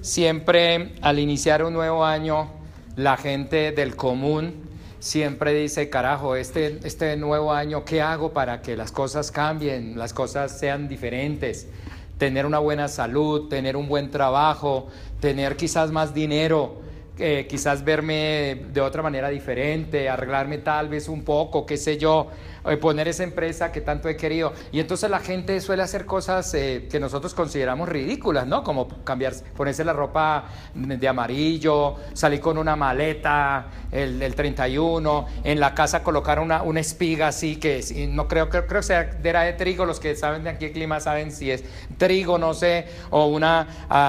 siempre al iniciar un nuevo año, la gente del común siempre dice, carajo, este nuevo año, ¿qué hago para que las cosas cambien, las cosas sean diferentes? Tener una buena salud, tener un buen trabajo, tener quizás más dinero, quizás verme de otra manera diferente, arreglarme tal vez un poco, qué sé yo, poner esa empresa que tanto he querido. Y entonces la gente suele hacer cosas que nosotros consideramos ridículas, ¿no? Como ponerse la ropa de amarillo, salir con una maleta el 31, en la casa colocar una espiga así que no creo que sea de trigo. Los que saben de aquí el clima saben si es trigo, no sé, o una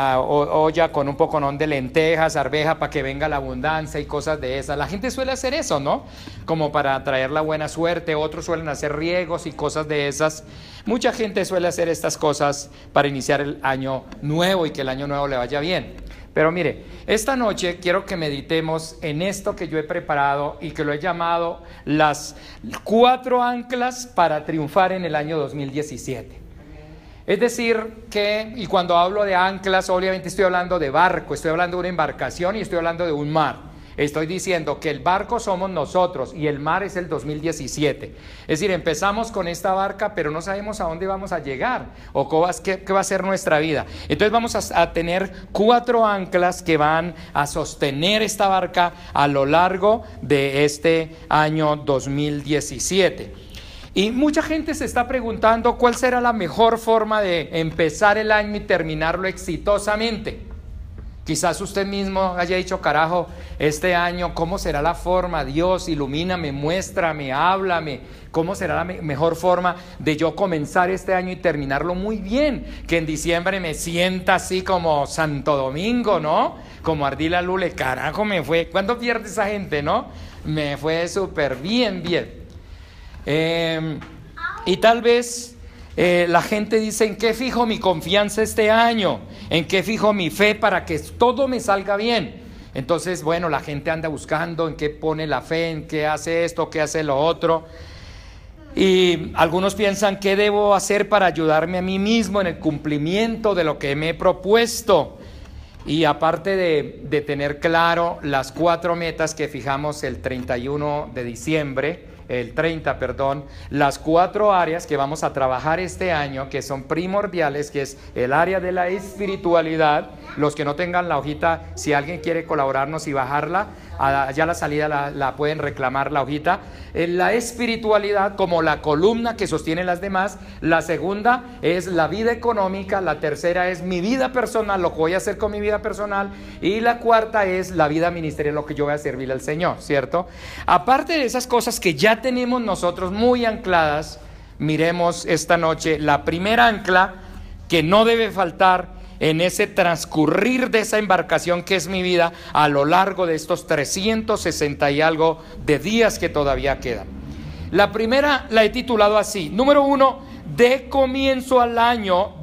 olla con un poconón de lentejas, arveja, para que venga la abundancia y cosas de esas. La gente suele hacer eso, ¿no? Como para traer la buena suerte. Otros suelen hacer riegos y cosas de esas. Mucha gente suele hacer estas cosas para iniciar el año nuevo y que el año nuevo le vaya bien. Pero mire, esta noche quiero que meditemos en esto que yo he preparado y que lo he llamado las 4 anclas para triunfar en el año 2017. Es decir, y cuando hablo de anclas, obviamente estoy hablando de barco, estoy hablando de una embarcación y estoy hablando de un mar. Estoy diciendo que el barco somos nosotros y el mar es el 2017. Es decir, empezamos con esta barca, pero no sabemos a dónde vamos a llegar o qué va a ser nuestra vida. Entonces vamos a tener 4 anclas que van a sostener esta barca a lo largo de este año 2017. Y mucha gente se está preguntando cuál será la mejor forma de empezar el año y terminarlo exitosamente. Quizás usted mismo haya dicho, carajo, este año, ¿cómo será la forma? Dios, ilumíname, muéstrame, háblame. ¿Cómo será la mejor forma de yo comenzar este año y terminarlo muy bien? Que en diciembre me sienta así como Santo Domingo, ¿no? Como Ardila Lule, carajo, me fue. ¿Cuándo pierde esa gente, no? Me fue súper bien. Y tal vez la gente dice, ¿en qué fijo mi confianza este año? ¿En qué fijo mi fe para que todo me salga bien? Entonces, bueno, la gente anda buscando en qué pone la fe, en qué hace esto, qué hace lo otro. Y algunos piensan, ¿qué debo hacer para ayudarme a mí mismo en el cumplimiento de lo que me he propuesto? Y aparte de tener claro las 4 metas que fijamos el 31 de diciembre, el 30, las 4 áreas que vamos a trabajar este año, que son primordiales, que es el área de la espiritualidad. Los que no tengan la hojita, si alguien quiere colaborarnos y bajarla, allá a la salida la pueden reclamar la hojita. La espiritualidad como la columna que sostiene las demás. La segunda es la vida económica. La tercera es mi vida personal, lo que voy a hacer con mi vida personal. Y la cuarta es la vida ministerial, lo que yo voy a servirle al Señor, ¿cierto? Aparte de esas cosas que ya tenemos nosotros muy ancladas, miremos esta noche la primera ancla que no debe faltar en ese transcurrir de esa embarcación que es mi vida a lo largo de estos 360 y algo de días que todavía quedan. La primera la he titulado así: número 1, de comienzo al año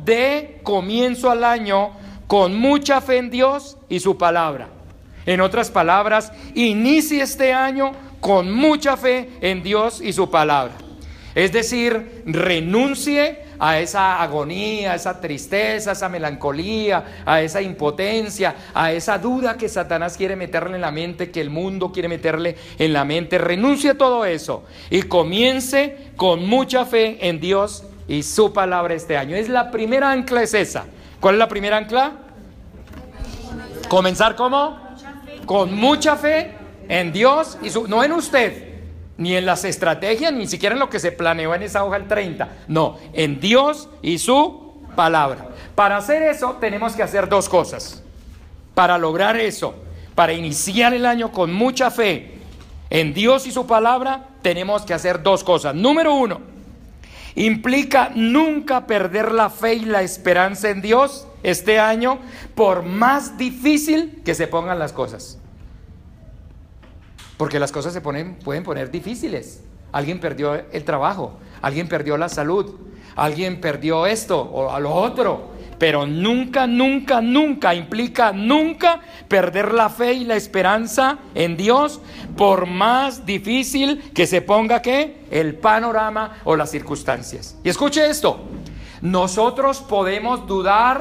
con mucha fe en Dios y su palabra. En otras palabras, inicie este año con mucha fe en Dios y su palabra. Es decir, renuncie a esa agonía, a esa tristeza, a esa melancolía, a esa impotencia, a esa duda que Satanás quiere meterle en la mente, que el mundo quiere meterle en la mente. Renuncie a todo eso y comience con mucha fe en Dios y su palabra este año. Es la primera ancla, es esa. ¿Cuál es la primera ancla? ¿Comenzar cómo? Con mucha fe en Dios y no en usted, ni en las estrategias, ni siquiera en lo que se planeó en esa hoja el 30. No, en Dios y su palabra. Para hacer eso tenemos que hacer 2 cosas. Para lograr eso, para iniciar el año con mucha fe en Dios y su palabra, tenemos que hacer 2 cosas. Número 1, implica nunca perder la fe y la esperanza en Dios este año, por más difícil que se pongan las cosas. Porque las cosas pueden poner difíciles. Alguien perdió el trabajo, alguien perdió la salud, alguien perdió esto o a lo otro. Pero nunca implica nunca perder la fe y la esperanza en Dios, por más difícil que se ponga el panorama o las circunstancias. Y escuche esto: nosotros podemos dudar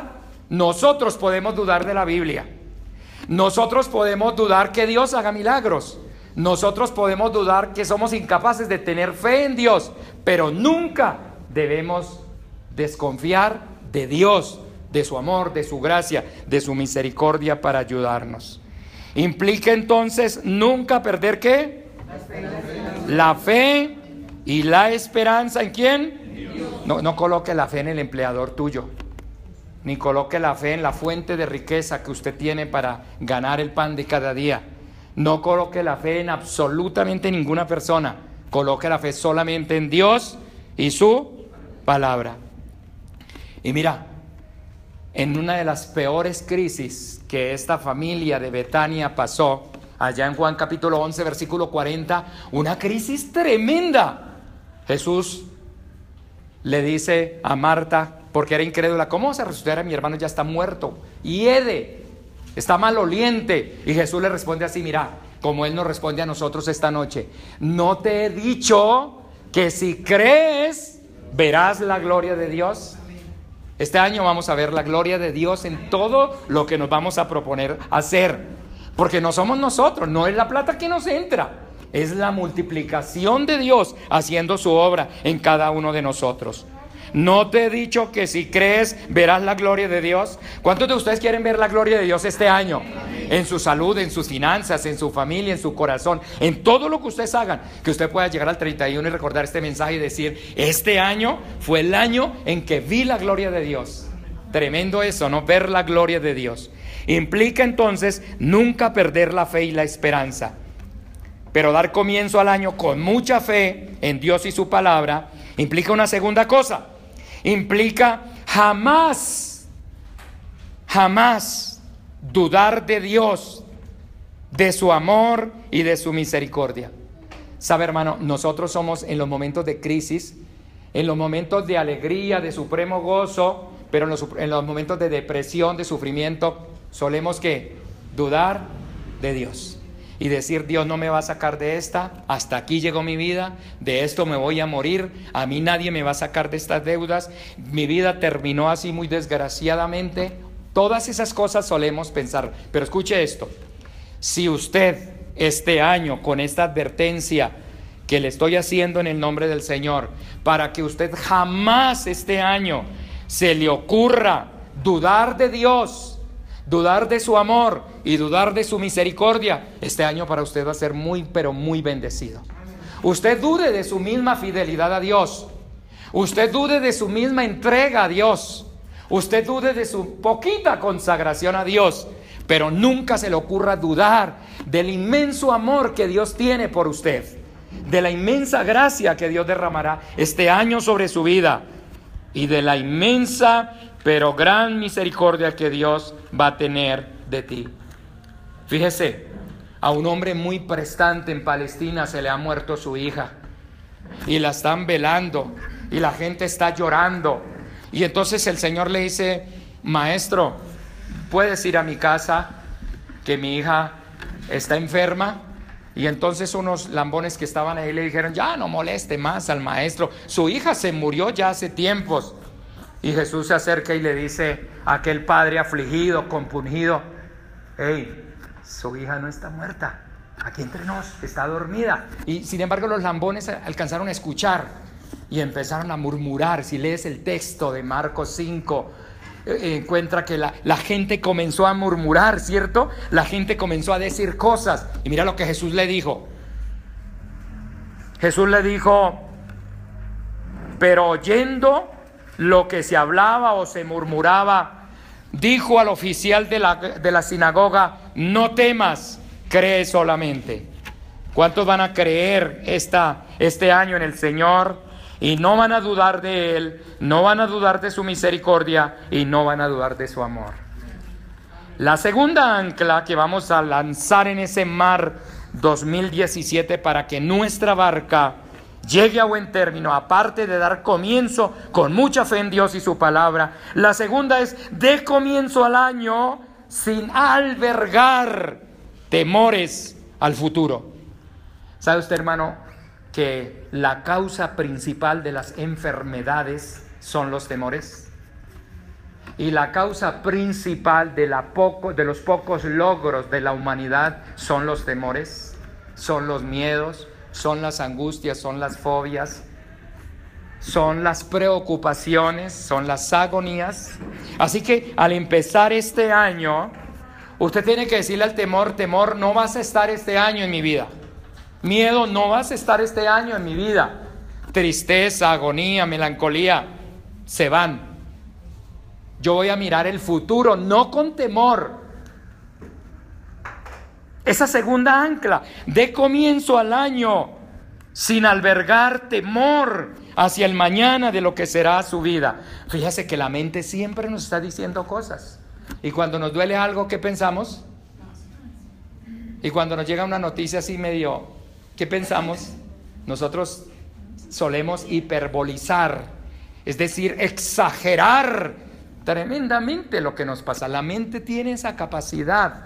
nosotros podemos dudar de la Biblia. Nosotros podemos dudar que Dios haga milagros. Nosotros podemos dudar que somos incapaces de tener fe en Dios, pero nunca debemos desconfiar de Dios, de su amor, de su gracia, de su misericordia para ayudarnos. Implica entonces nunca perder ¿qué? La fe y la esperanza. ¿En quién? No coloque la fe en el empleador tuyo, ni coloque la fe en la fuente de riqueza que usted tiene para ganar el pan de cada día. No coloque la fe en absolutamente ninguna persona. Coloque la fe solamente en Dios y su palabra. Y mira, en una de las peores crisis que esta familia de Betania pasó, allá en Juan capítulo 11, versículo 40, una crisis tremenda. Jesús le dice a Marta, porque era incrédula: ¿cómo vas a resucitar a mi hermano? Ya está muerto, hiede, está maloliente. Y Jesús le responde así, mira, como Él nos responde a nosotros esta noche: ¿no te he dicho que si crees verás la gloria de Dios? Este año vamos a ver la gloria de Dios en todo lo que nos vamos a proponer hacer, porque no somos nosotros, no es la plata que nos entra, es la multiplicación de Dios haciendo su obra en cada uno de nosotros. ¿No te he dicho que si crees verás la gloria de Dios? ¿Cuántos de ustedes quieren ver la gloria de Dios este año? En su salud, en sus finanzas, en su familia, en su corazón, en todo lo que ustedes hagan, que usted pueda llegar al 31 y recordar este mensaje y decir: este año fue el año en que vi la gloria de Dios. Tremendo eso, ¿no? Ver la gloria de Dios. Implica entonces nunca perder la fe y la esperanza, pero dar comienzo al año con mucha fe en Dios y su palabra. Implica una segunda cosa. Implica jamás dudar de Dios, de su amor y de su misericordia. Sabe, hermano, nosotros somos en los momentos de crisis, en los momentos de alegría, de supremo gozo, pero en los momentos de depresión, de sufrimiento, solemos ¿qué? Dudar de Dios. Y decir: Dios no me va a sacar de esta, hasta aquí llegó mi vida, de esto me voy a morir, a mí nadie me va a sacar de estas deudas, mi vida terminó así muy desgraciadamente. Todas esas cosas solemos pensar, pero escuche esto: si usted este año, con esta advertencia que le estoy haciendo en el nombre del Señor, para que usted jamás este año se le ocurra dudar de Dios, dudar de su amor y dudar de su misericordia, este año para usted va a ser muy, pero muy bendecido. Usted dude de su misma fidelidad a Dios. Usted dude de su misma entrega a Dios. Usted dude de su poquita consagración a Dios. Pero nunca se le ocurra dudar del inmenso amor que Dios tiene por usted, de la inmensa gracia que Dios derramará este año sobre su vida y de la inmensa pero gran misericordia que Dios va a tener de ti. Fíjese, a un hombre muy prestante en Palestina se le ha muerto su hija y la están velando y la gente está llorando. Y entonces el Señor le dice: maestro, ¿puedes ir a mi casa que mi hija está enferma? Y entonces unos lambones que estaban ahí le dijeron: ya no moleste más al maestro, su hija se murió ya hace tiempos. Y Jesús se acerca y le dice a aquel padre afligido, compungido: hey, su hija no está muerta, aquí entre nos, está dormida. Y sin embargo los lambones alcanzaron a escuchar y empezaron a murmurar. Si lees el texto de Marcos 5, encuentra que la gente comenzó a murmurar, ¿cierto? La gente comenzó a decir cosas. Y mira lo que Jesús le dijo. Jesús le dijo: pero oyendo lo que se hablaba o se murmuraba, dijo al oficial de la sinagoga: no temas, cree solamente. ¿Cuántos van a creer este año en el Señor? Y no van a dudar de Él, no van a dudar de su misericordia y no van a dudar de su amor. La segunda ancla que vamos a lanzar en ese mar 2017 para que nuestra barca llegue a buen término, aparte de dar comienzo con mucha fe en Dios y su palabra, la segunda es: dé comienzo al año sin albergar temores al futuro. ¿Sabe usted, hermano, que la causa principal de las enfermedades son los temores? Y la causa principal de los pocos logros de la humanidad son los temores, son los miedos, son las angustias, son las fobias, son las preocupaciones, son las agonías. Así que al empezar este año, usted tiene que decirle al temor: temor, no vas a estar este año en mi vida. Miedo, no vas a estar este año en mi vida. Tristeza, agonía, melancolía, se van. Yo voy a mirar el futuro, no con temor. Esa segunda ancla, dé comienzo al año sin albergar temor hacia el mañana de lo que será su vida. Fíjese que la mente siempre nos está diciendo cosas. Y cuando nos duele algo, ¿qué pensamos? Y cuando nos llega una noticia así medio, ¿qué pensamos? Nosotros solemos hiperbolizar, es decir, exagerar tremendamente lo que nos pasa. La mente tiene esa capacidad.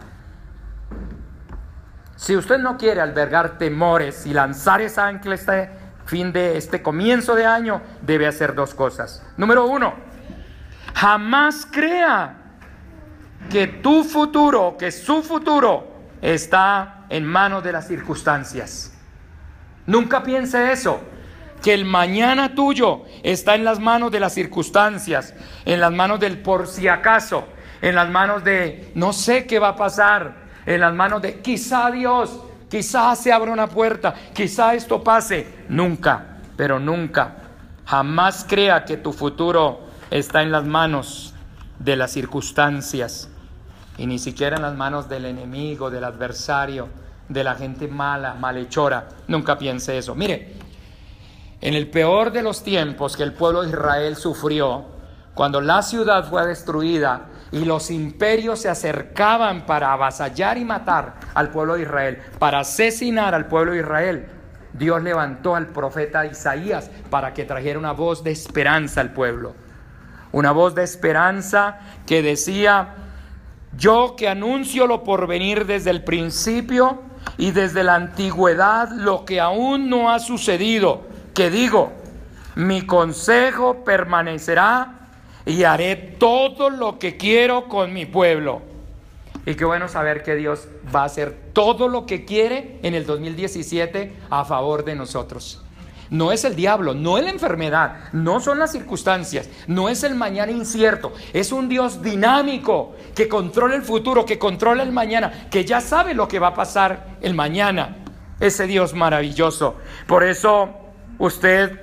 Si usted no quiere albergar temores y lanzar esa ancla este comienzo de año, debe hacer dos cosas. Número uno, jamás crea que tu futuro, que su futuro está en manos de las circunstancias. Nunca piense eso, que el mañana tuyo está en las manos de las circunstancias, en las manos del por si acaso, en las manos de no sé qué va a pasar, en las manos de quizá Dios, quizá se abra una puerta, quizá esto pase. Nunca, pero nunca, jamás crea que tu futuro está en las manos de las circunstancias, y ni siquiera en las manos del enemigo, del adversario, de la gente mala, malhechora. Nunca piense eso. Mire, en el peor de los tiempos que el pueblo de Israel sufrió, cuando la ciudad fue destruida y los imperios se acercaban para avasallar y matar al pueblo de Israel, para asesinar al pueblo de Israel, Dios levantó al profeta Isaías para que trajera una voz de esperanza al pueblo. Una voz de esperanza que decía: yo que anuncio lo por venir desde el principio y desde la antigüedad, lo que aún no ha sucedido, que digo, mi consejo permanecerá y haré todo lo que quiero con mi pueblo. Y qué bueno saber que Dios va a hacer todo lo que quiere en el 2017 a favor de nosotros. No es el diablo, no es la enfermedad, no son las circunstancias, no es el mañana incierto. Es un Dios dinámico que controla el futuro, que controla el mañana, que ya sabe lo que va a pasar el mañana. Ese Dios maravilloso. Por eso usted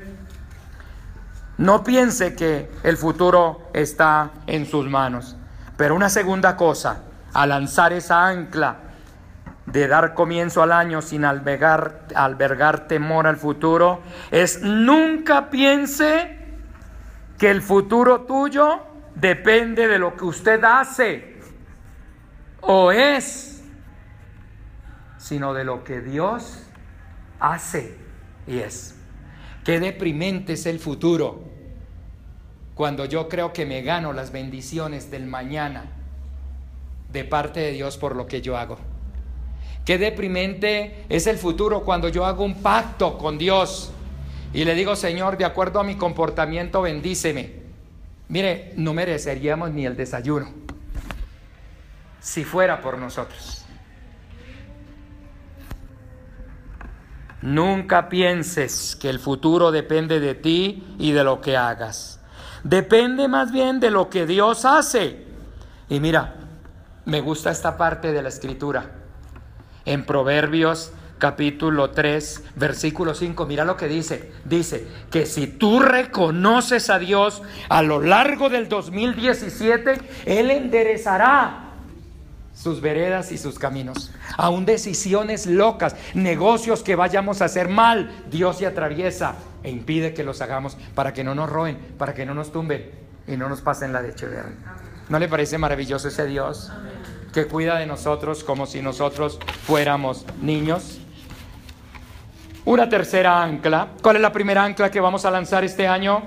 no piense que el futuro está en sus manos. Pero una segunda cosa, al lanzar esa ancla de dar comienzo al año sin albergar temor al futuro, es nunca piense que el futuro tuyo depende de lo que usted hace o es, sino de lo que Dios hace y es. Qué deprimente es el futuro cuando yo creo que me gano las bendiciones del mañana de parte de Dios por lo que yo hago. Qué deprimente es el futuro cuando yo hago un pacto con Dios y le digo: Señor, de acuerdo a mi comportamiento, bendíceme. Mire, no mereceríamos ni el desayuno si fuera por nosotros. Nunca pienses que el futuro depende de ti y de lo que hagas. Depende más bien de lo que Dios hace. Y mira, me gusta esta parte de la Escritura. En Proverbios capítulo 3, versículo 5, mira lo que dice. Dice que si tú reconoces a Dios a lo largo del 2017, Él enderezará sus veredas y sus caminos. Aún decisiones locas, negocios que vayamos a hacer mal, Dios se atraviesa e impide que los hagamos para que no nos roben, para que no nos tumben y no nos pasen la de Echeverri. ¿No le parece maravilloso ese Dios que cuida de nosotros como si nosotros fuéramos niños? Una tercera ancla. ¿Cuál es la primera ancla que vamos a lanzar este año?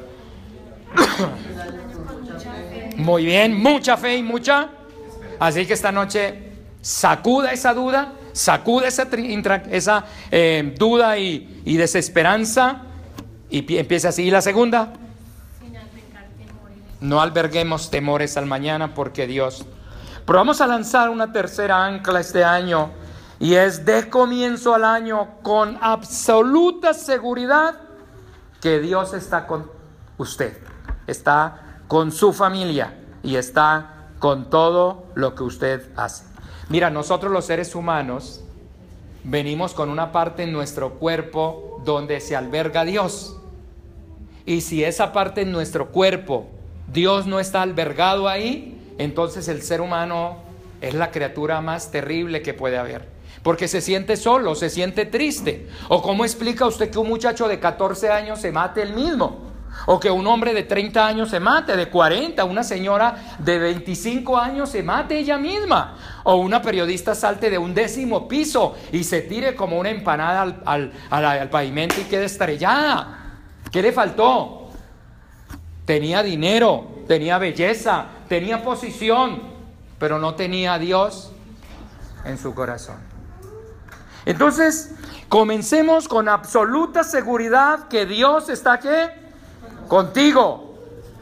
Muy bien, mucha fe y mucha. Así que esta noche sacuda esa duda, sacuda esa duda y desesperanza y empieza así. ¿Y la segunda? No alberguemos temores al mañana porque Dios... Pero vamos a lanzar una tercera ancla este año y es: de comienzo al año con absoluta seguridad que Dios está con usted, está con su familia y está con todo lo que usted hace. Mira, nosotros los seres humanos venimos con una parte en nuestro cuerpo donde se alberga Dios. Y si esa parte en nuestro cuerpo, Dios no está albergado ahí, entonces el ser humano es la criatura más terrible que puede haber, porque se siente solo, se siente triste. ¿O cómo explica usted que un muchacho de 14 años se mate él mismo? O que un hombre de 30 años se mate, de 40, una señora de 25 años se mate ella misma, o una periodista salte de un 10º piso y se tire como una empanada al pavimento y quede estrellada? ¿Qué le faltó? Tenía dinero, tenía belleza, tenía posición, pero no tenía a Dios en su corazón. Entonces, comencemos con absoluta seguridad que Dios está aquí contigo.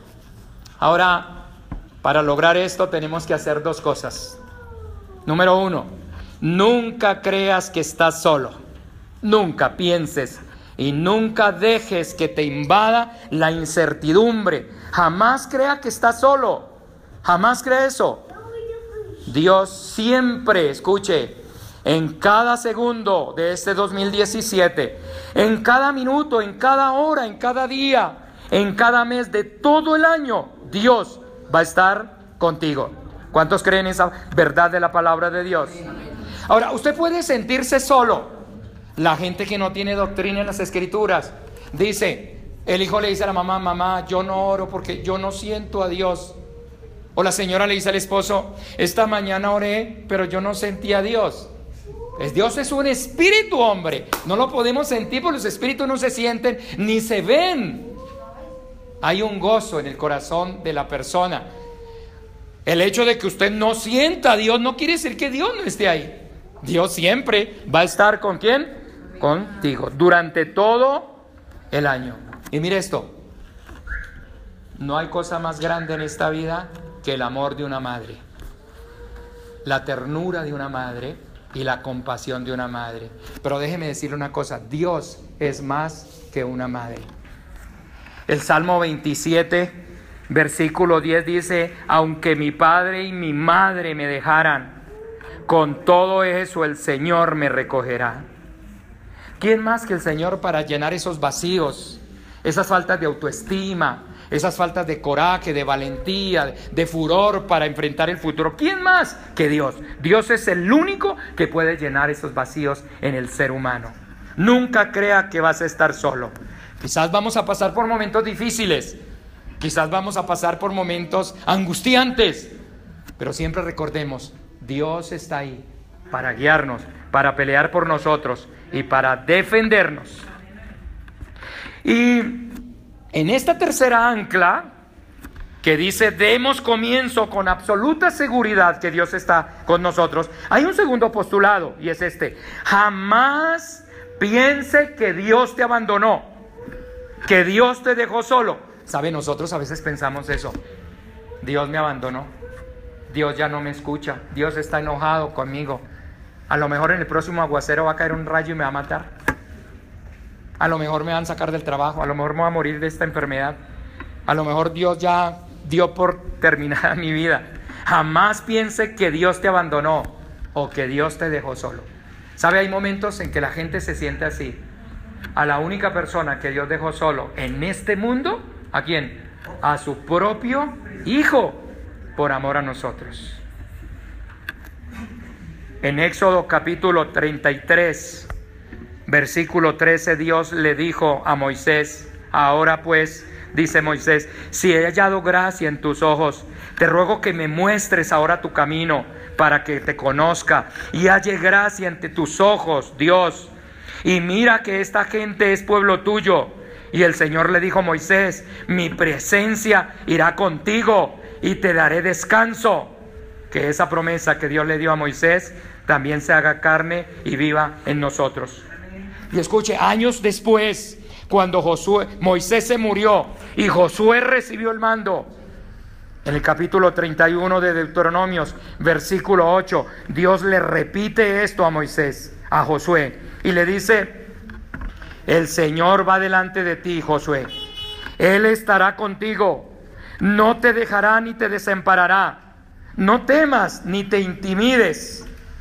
Ahora, para lograr esto tenemos que hacer dos cosas. Número 1, nunca creas que estás solo. Nunca pienses y nunca dejes que te invada la incertidumbre. Jamás crea que estás solo. Jamás crea eso. Dios siempre, escuche, en cada segundo de este 2017, en cada minuto, en cada hora, en cada día, en cada mes de todo el año, Dios va a estar contigo. ¿Cuántos creen esa verdad de la palabra de Dios? Ahora, usted puede sentirse solo. La gente que no tiene doctrina en las Escrituras dice, el hijo le dice a la mamá: mamá, yo no oro porque yo no siento a Dios. O la señora le dice al esposo: esta mañana oré, pero yo no sentí a Dios. Dios es un espíritu, hombre. No lo podemos sentir porque los espíritus no se sienten ni se ven. Hay un gozo en el corazón de la persona. El hecho de que usted no sienta a Dios no quiere decir que Dios no esté ahí. Dios siempre va a estar ¿con quién? Contigo, durante todo el año. Y mire esto: no hay cosa más grande en esta vida que el amor de una madre, la ternura de una madre y la compasión de una madre. Pero déjeme decirle una cosa: Dios es más que una madre. El Salmo 27, versículo 10 dice: aunque mi padre y mi madre me dejaran, con todo eso el Señor me recogerá. ¿Quién más que el Señor para llenar esos vacíos, esas faltas de autoestima, esas faltas de coraje, de valentía, de furor para enfrentar el futuro? ¿Quién más que Dios? Dios es el único que puede llenar esos vacíos en el ser humano. Nunca crea que vas a estar solo. Quizás vamos a pasar por momentos difíciles, quizás vamos a pasar por momentos angustiantes, pero siempre recordemos: Dios está ahí para guiarnos, para pelear por nosotros y para defendernos. Y en esta tercera ancla que dice: demos comienzo con absoluta seguridad que Dios está con nosotros, hay un segundo postulado, y es este: jamás piense que Dios te abandonó, que Dios te dejó solo. ¿Sabe? Nosotros a veces pensamos eso: Dios me abandonó, Dios ya no me escucha, Dios está enojado conmigo. A lo mejor en el próximo aguacero va a caer un rayo y me va a matar. A lo mejor me van a sacar del trabajo, a lo mejor me voy a morir de esta enfermedad. A lo mejor Dios ya dio por terminada mi vida. Jamás piense que Dios te abandonó o que Dios te dejó solo. ¿Sabe? Hay momentos en que la gente se siente así. A la única persona que Dios dejó solo en este mundo, ¿a quién? A su propio Hijo, por amor a nosotros. En Éxodo capítulo 33, versículo 13, Dios le dijo a Moisés: ahora pues, dice Moisés, si he hallado gracia en tus ojos, te ruego que me muestres ahora tu camino para que te conozca y halle gracia ante tus ojos, Dios. Y mira que esta gente es pueblo tuyo. Y el Señor le dijo a Moisés: mi presencia irá contigo y te daré descanso. Que esa promesa que Dios le dio a Moisés también se haga carne y viva en nosotros. Y escuche, años después, cuando Moisés se murió y Josué recibió el mando, En el capítulo 31 de Deuteronomios, versículo 8, Dios le repite esto a Moisés, a Josué, y le dice: el Señor va delante de ti, Josué. Él estará contigo, no te dejará ni te desamparará. No temas ni te intimides.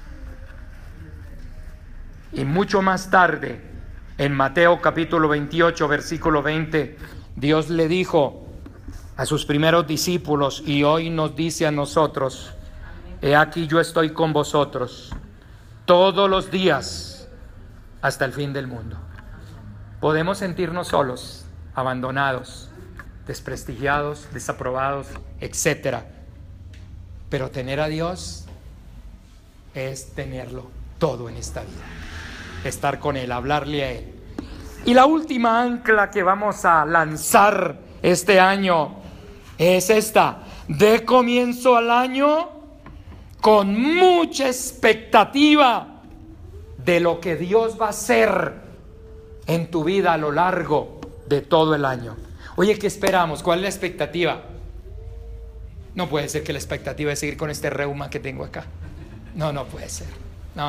Y mucho más tarde, en Mateo capítulo 28, versículo 20, Dios le dijo a sus primeros discípulos, y hoy nos dice a nosotros: he aquí yo estoy con vosotros todos los días hasta el fin del mundo. Podemos sentirnos solos, abandonados, desprestigiados, desaprobados, etcétera, pero tener a Dios es tenerlo todo en esta vida, estar con Él, hablarle a Él. Y la última ancla que vamos a lanzar este año es esta: de comienzo al año con mucha expectativa de lo que Dios va a hacer en tu vida a lo largo de todo el año. Oye, ¿qué esperamos? ¿Cuál es la expectativa? No puede ser que la expectativa es seguir con este reuma que tengo acá. No puede ser. No.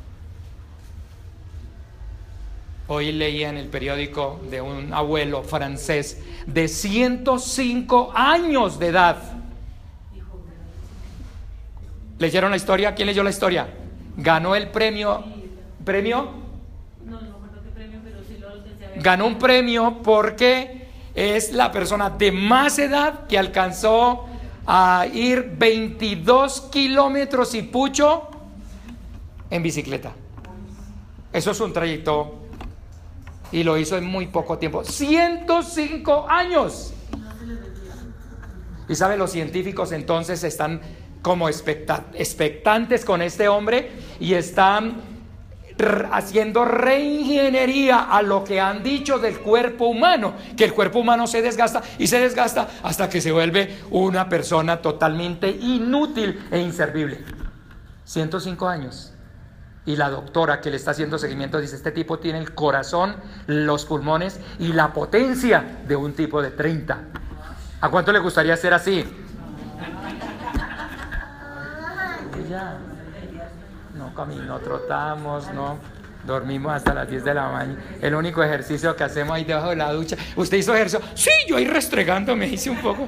Hoy leía en el periódico de un abuelo francés de 105 años de edad. ¿Leyeron la historia? ¿Quién leyó la historia? Ganó el premio. ¿Premio? No me acuerdo qué premio, pero sí lo alcancé a ver. Ganó un premio porque es la persona de más edad que alcanzó a ir 22 kilómetros y pucho en bicicleta. Eso es un trayecto, y lo hizo en muy poco tiempo. 105 años. Y sabe, los científicos entonces están como expectantes con este hombre y están haciendo reingeniería a lo que han dicho del cuerpo humano, que el cuerpo humano se desgasta y se desgasta hasta que se vuelve una persona totalmente inútil e inservible. 105 años. Y la doctora que le está haciendo seguimiento dice: este tipo tiene el corazón, los pulmones y la potencia de un tipo de 30. ¿A cuánto le gustaría ser así? Ya. No comimos, trotamos, no dormimos hasta las 10 de la mañana. El único ejercicio que hacemos ahí debajo de la ducha. ¿Usted hizo ejercicio? Sí, yo ahí restregando me hice un poco.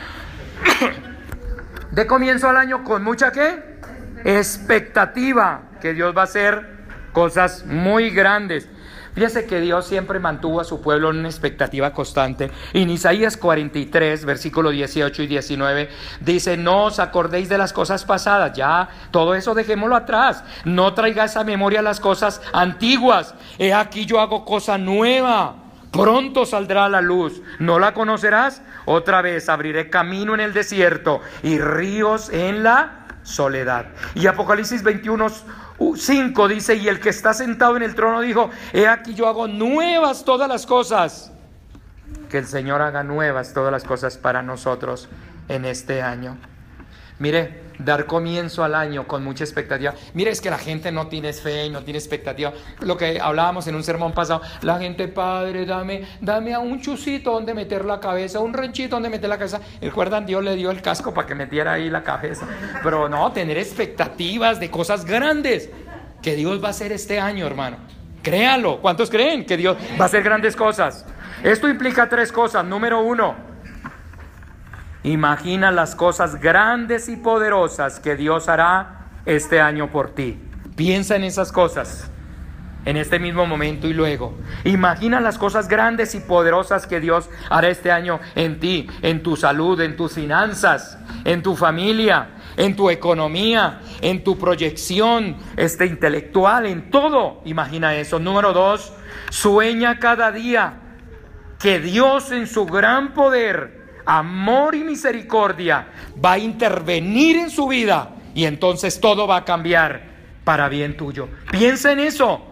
De comienzo al año con mucha ¿qué? Expectativa que Dios va a hacer cosas muy grandes. Fíjese que Dios siempre mantuvo a su pueblo en una expectativa constante. En Isaías 43, versículo 18 y 19, dice: no os acordéis de las cosas pasadas. Ya, todo eso dejémoslo atrás. No traigáis a memoria las cosas antiguas. He aquí yo hago cosa nueva. Pronto saldrá a la luz. ¿No la conocerás? Otra vez abriré camino en el desierto y ríos en la soledad. Y Apocalipsis 21:5 dice: y el que está sentado en el trono dijo: he aquí yo hago nuevas todas las cosas. Que el Señor haga nuevas todas las cosas para nosotros en este año. Mire, dar comienzo al año con mucha expectativa. Mire, es que la gente no tiene fe y no tiene expectativa. Lo que hablábamos en un sermón pasado, la gente: padre, dame a un chucito donde meter la cabeza, un ranchito donde meter la cabeza. ¿Recuerdan? Dios le dio el casco para que metiera ahí la cabeza. Pero no, tener expectativas de cosas grandes que Dios va a hacer este año, hermano. Créalo. ¿Cuántos creen que Dios va a hacer grandes cosas? Esto implica 3 cosas. Número 1, imagina las cosas grandes y poderosas que Dios hará este año por ti. Piensa en esas cosas en este mismo momento y luego. Imagina las cosas grandes y poderosas que Dios hará este año en ti, en tu salud, en tus finanzas, en tu familia, en tu economía, en tu proyección intelectual, en todo. Imagina eso. Número 2, sueña cada día que Dios en su gran poder, amor y misericordia va a intervenir en su vida y entonces todo va a cambiar para bien tuyo. Piensa en eso.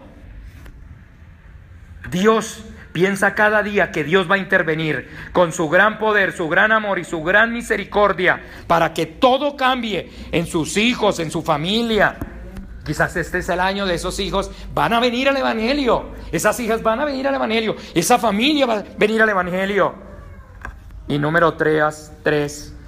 Dios, piensa cada día que Dios va a intervenir con su gran poder, su gran amor y su gran misericordia para que todo cambie en sus hijos, en su familia. Quizás este es el año de esos hijos van a venir al evangelio, esas hijas van a venir al evangelio, esa familia va a venir al evangelio. Y número 3,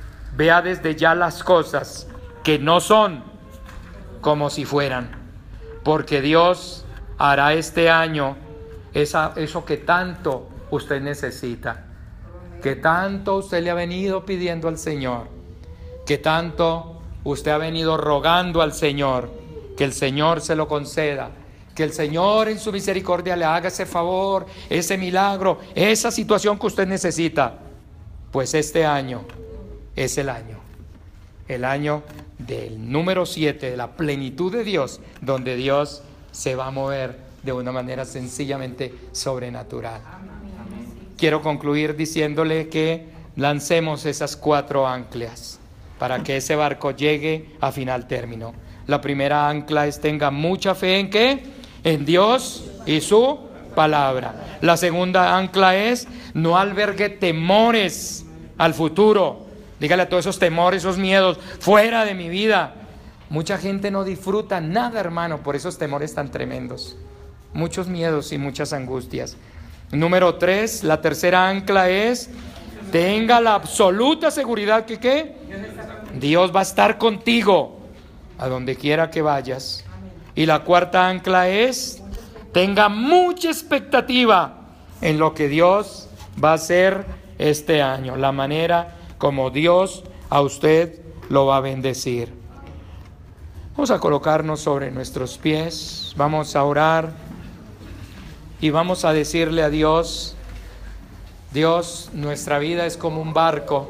vea desde ya las cosas que no son como si fueran, porque Dios hará este año eso que tanto usted necesita, que tanto usted le ha venido pidiendo al Señor, que tanto usted ha venido rogando al Señor, que el Señor se lo conceda, que el Señor en su misericordia le haga ese favor, ese milagro, esa situación que usted necesita. Pues este año es el año del número 7, de la plenitud de Dios, donde Dios se va a mover de una manera sencillamente sobrenatural. Quiero concluir diciéndole que lancemos esas 4 anclas para que ese barco llegue a final término. La primera ancla es: tenga mucha fe ¿en qué? En Dios y su palabra. La segunda ancla es: no albergue temores al futuro. Dígale a todos esos temores, esos miedos, fuera de mi vida. Mucha gente no disfruta nada, hermano, por esos temores tan tremendos. Muchos miedos y muchas angustias. Número 3, la tercera ancla es: tenga la absoluta seguridad que ¿qué? Dios va a estar contigo a donde quiera que vayas. Y la cuarta ancla es: tenga mucha expectativa en lo que Dios va a hacer este año, la manera como Dios a usted lo va a bendecir. Vamos a colocarnos sobre nuestros pies, vamos a orar y vamos a decirle a Dios: Dios, nuestra vida es como un barco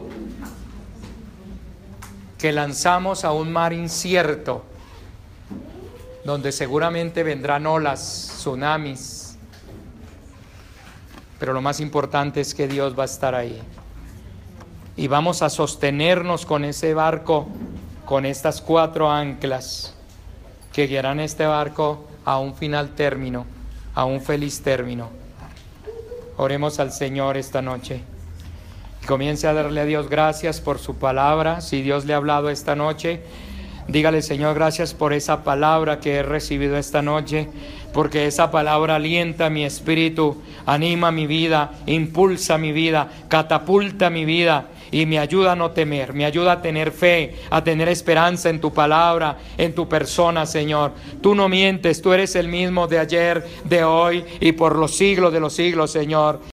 que lanzamos a un mar incierto, donde seguramente vendrán olas, tsunamis, pero lo más importante es que Dios va a estar ahí. Y vamos a sostenernos con ese barco, con estas 4 anclas que guiarán este barco a un final término, a un feliz término. Oremos al Señor esta noche. Y comience a darle a Dios gracias por su palabra. Si Dios le ha hablado esta noche, dígale: Señor, gracias por esa palabra que he recibido esta noche, porque esa palabra alienta mi espíritu, anima mi vida, impulsa mi vida, catapulta mi vida y me ayuda a no temer, me ayuda a tener fe, a tener esperanza en tu palabra, en tu persona, Señor. Tú no mientes, tú eres el mismo de ayer, de hoy y por los siglos de los siglos, Señor.